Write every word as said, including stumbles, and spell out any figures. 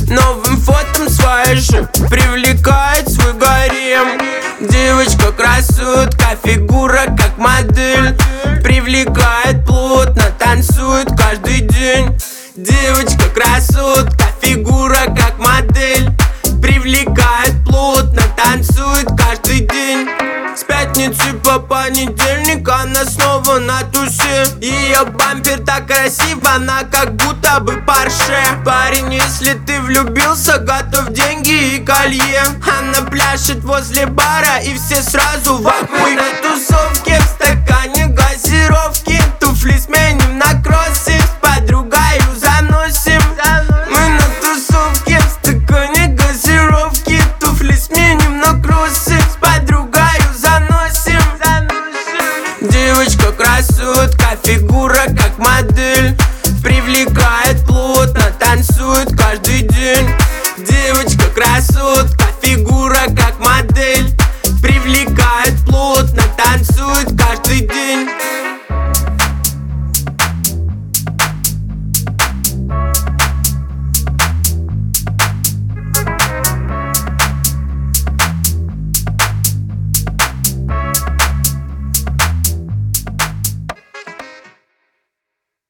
новым фотом своей же привлекает свой гарем. Девочка красотка, фигура как модель, привлекает плотно, танцует каждый день. Девочка красотка, фигура как модель, привлекает плотно, танцует каждый день. С пятницы по понедельник она снова на тусе. Ее бампер так красив, она как будто бы Порше. Парень, если ты влюбился, готов деньги и колье. Она пляшет возле бара и все сразу в огонь. На тусовке в стакане газировки, туфли сменим на кроссы, с подругою заносим. Мы на тусовке в стакане газировки, туфли сменим на кроссы, с подругою заносим. Девочка красотка, фигура